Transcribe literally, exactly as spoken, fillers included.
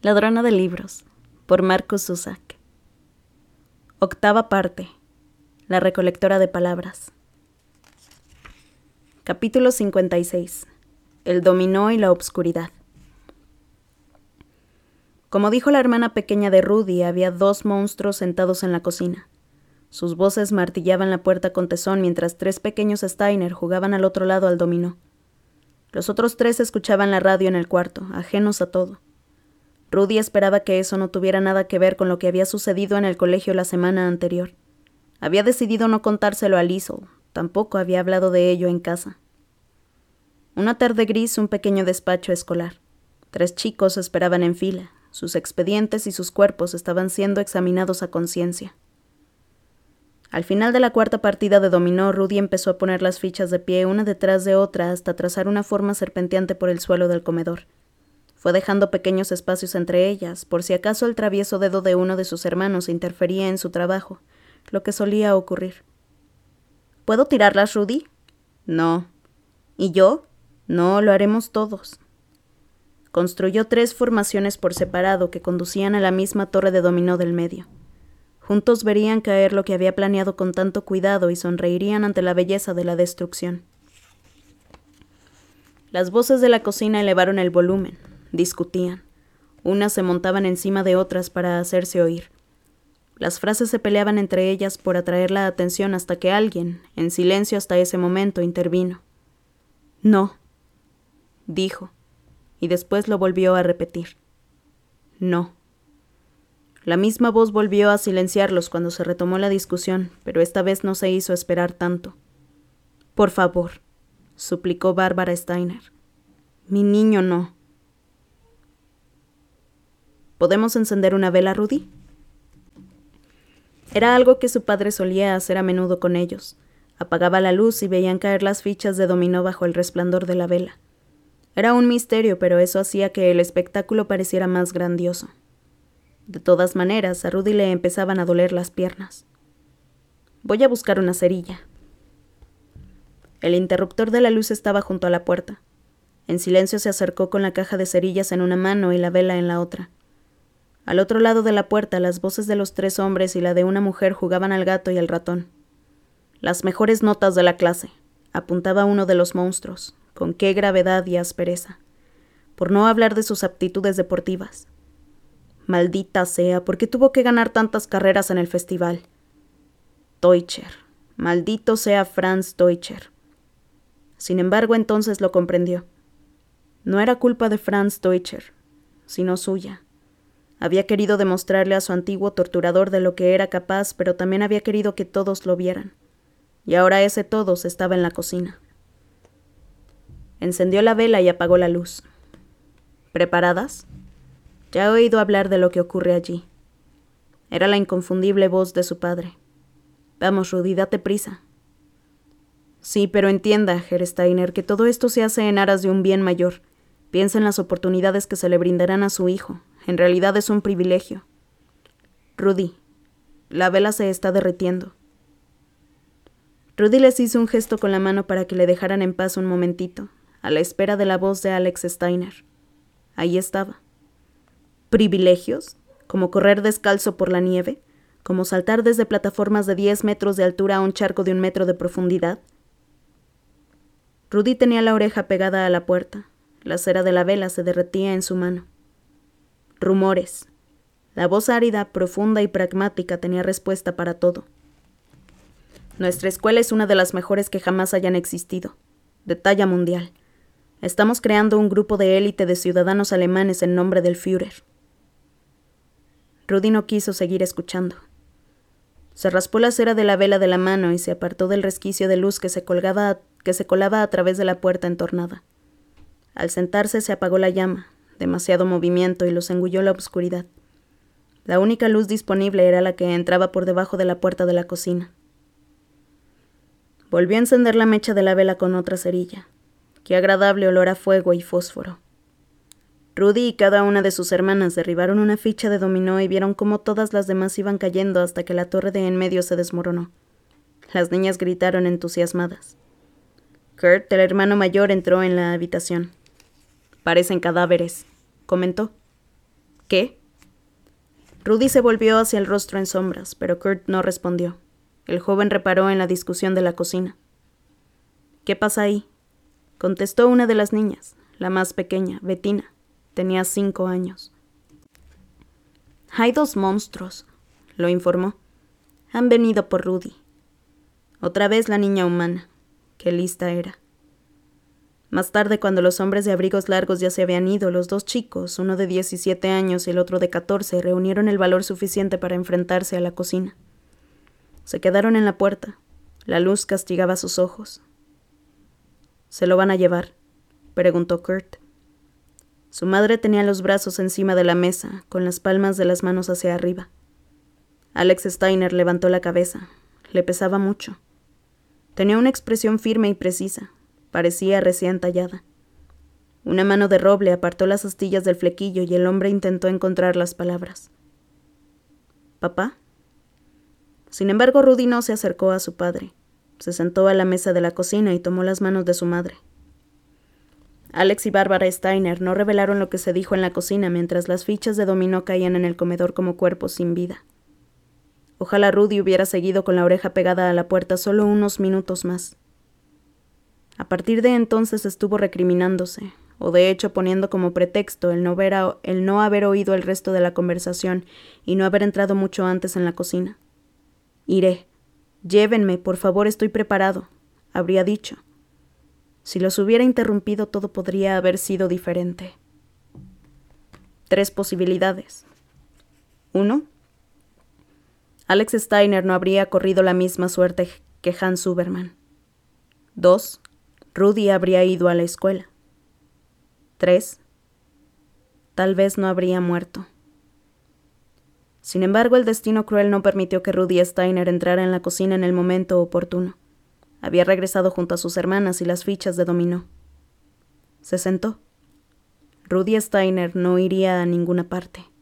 Ladrona de libros, por Marcus Zusak. Octava parte. La recolectora de palabras. Capítulo cincuenta y seis. El dominó y la obscuridad. Como dijo la hermana pequeña de Rudy, había dos monstruos sentados en la cocina. Sus voces martillaban la puerta con tesón mientras tres pequeños Steiner jugaban al otro lado al dominó. Los otros tres escuchaban la radio en el cuarto, ajenos a todo. Rudy esperaba que eso no tuviera nada que ver con lo que había sucedido en el colegio la semana anterior. Había decidido no contárselo a Liesl, tampoco había hablado de ello en casa. Una tarde gris, un pequeño despacho escolar. Tres chicos esperaban en fila. Sus expedientes y sus cuerpos estaban siendo examinados a conciencia. Al final de la cuarta partida de dominó, Rudy empezó a poner las fichas de pie una detrás de otra hasta trazar una forma serpenteante por el suelo del comedor. Fue dejando pequeños espacios entre ellas, por si acaso el travieso dedo de uno de sus hermanos interfería en su trabajo, lo que solía ocurrir. ¿Puedo tirarlas, Rudy? No. ¿Y yo? No, lo haremos todos. Construyó tres formaciones por separado que conducían a la misma torre de dominó del medio. Juntos verían caer lo que había planeado con tanto cuidado y sonreirían ante la belleza de la destrucción. Las voces de la cocina elevaron el volumen. Discutían. Unas se montaban encima de otras para hacerse oír. Las frases se peleaban entre ellas por atraer la atención hasta que alguien, en silencio hasta ese momento, intervino. No, dijo, y después lo volvió a repetir. No. La misma voz volvió a silenciarlos cuando se retomó la discusión, pero esta vez no se hizo esperar tanto. Por favor, suplicó Bárbara Steiner. Mi niño no. ¿Podemos encender una vela, Rudy? Era algo que su padre solía hacer a menudo con ellos. Apagaba la luz y veían caer las fichas de dominó bajo el resplandor de la vela. Era un misterio, pero eso hacía que el espectáculo pareciera más grandioso. De todas maneras, a Rudy le empezaban a doler las piernas. Voy a buscar una cerilla. El interruptor de la luz estaba junto a la puerta. En silencio se acercó con la caja de cerillas en una mano y la vela en la otra. Al otro lado de la puerta, las voces de los tres hombres y la de una mujer jugaban al gato y al ratón. Las mejores notas de la clase, apuntaba uno de los monstruos, con qué gravedad y aspereza, por no hablar de sus aptitudes deportivas. Maldita sea, ¿por qué tuvo que ganar tantas carreras en el festival? Teucher, maldito sea Franz Teucher. Sin embargo, entonces lo comprendió. No era culpa de Franz Teucher, sino suya. Había querido demostrarle a su antiguo torturador de lo que era capaz, pero también había querido que todos lo vieran. Y ahora ese todos estaba en la cocina. Encendió la vela y apagó la luz. ¿Preparadas? Ya he oído hablar de lo que ocurre allí. Era la inconfundible voz de su padre. Vamos, Rudy, date prisa. Sí, pero entienda, Herr Steiner, que todo esto se hace en aras de un bien mayor. Piensa en las oportunidades que se le brindarán a su hijo. En realidad es un privilegio. Rudy, la vela se está derritiendo. Rudy les hizo un gesto con la mano para que le dejaran en paz un momentito, a la espera de la voz de Alex Steiner. Ahí estaba. ¿Privilegios? ¿Como correr descalzo por la nieve? ¿Como saltar desde plataformas de diez metros de altura a un charco de un metro de profundidad? Rudy tenía la oreja pegada a la puerta. La cera de la vela se derretía en su mano. Rumores. La voz árida, profunda y pragmática tenía respuesta para todo. Nuestra escuela es una de las mejores que jamás hayan existido, de talla mundial. Estamos creando un grupo de élite de ciudadanos alemanes en nombre del Führer. Rudy no quiso seguir escuchando. Se raspó la cera de la vela de la mano y se apartó del resquicio de luz que se, colgaba a, que se colaba a través de la puerta entornada. Al sentarse se apagó la llama. Demasiado movimiento y los engulló la oscuridad. La única luz disponible era la que entraba por debajo de la puerta de la cocina. Volvió a encender la mecha de la vela con otra cerilla. Qué agradable olor a fuego y fósforo. Rudy y cada una de sus hermanas derribaron una ficha de dominó y vieron cómo todas las demás iban cayendo hasta que la torre de en medio se desmoronó. Las niñas gritaron entusiasmadas. Kurt, el hermano mayor, entró en la habitación. Parecen cadáveres, comentó. ¿Qué? Rudy se volvió hacia el rostro en sombras, pero Kurt no respondió. El joven reparó en la discusión de la cocina. ¿Qué pasa ahí? Contestó una de las niñas, la más pequeña, Bettina. Tenía cinco años. Hay dos monstruos, lo informó. Han venido por Rudy. Otra vez la niña humana. Qué lista era. Más tarde, cuando los hombres de abrigos largos ya se habían ido, los dos chicos, uno de diecisiete años y el otro de catorce, reunieron el valor suficiente para enfrentarse a la cocina. Se quedaron en la puerta. La luz castigaba sus ojos. ¿Se lo van a llevar?, preguntó Kurt. Su madre tenía los brazos encima de la mesa, con las palmas de las manos hacia arriba. Alex Steiner levantó la cabeza. Le pesaba mucho. Tenía una expresión firme y precisa. Parecía recién tallada. Una mano de roble apartó las astillas del flequillo y el hombre intentó encontrar las palabras. ¿Papá? Sin embargo, Rudy no se acercó a su padre. Se sentó a la mesa de la cocina y tomó las manos de su madre. Alex y Bárbara Steiner no revelaron lo que se dijo en la cocina mientras las fichas de dominó caían en el comedor como cuerpos sin vida. Ojalá Rudy hubiera seguido con la oreja pegada a la puerta solo unos minutos más. A partir de entonces estuvo recriminándose, o de hecho poniendo como pretexto el no, ver a, el no haber oído el resto de la conversación y no haber entrado mucho antes en la cocina. Iré. Llévenme, por favor, estoy preparado, habría dicho. Si los hubiera interrumpido, todo podría haber sido diferente. Tres posibilidades. Uno. Alex Steiner no habría corrido la misma suerte que Hans Zuberman. Dos. Rudy habría ido a la escuela. Tres. Tal vez no habría muerto. Sin embargo, el destino cruel no permitió que Rudy Steiner entrara en la cocina en el momento oportuno. Había regresado junto a sus hermanas y las fichas de dominó. Se sentó. Rudy Steiner no iría a ninguna parte.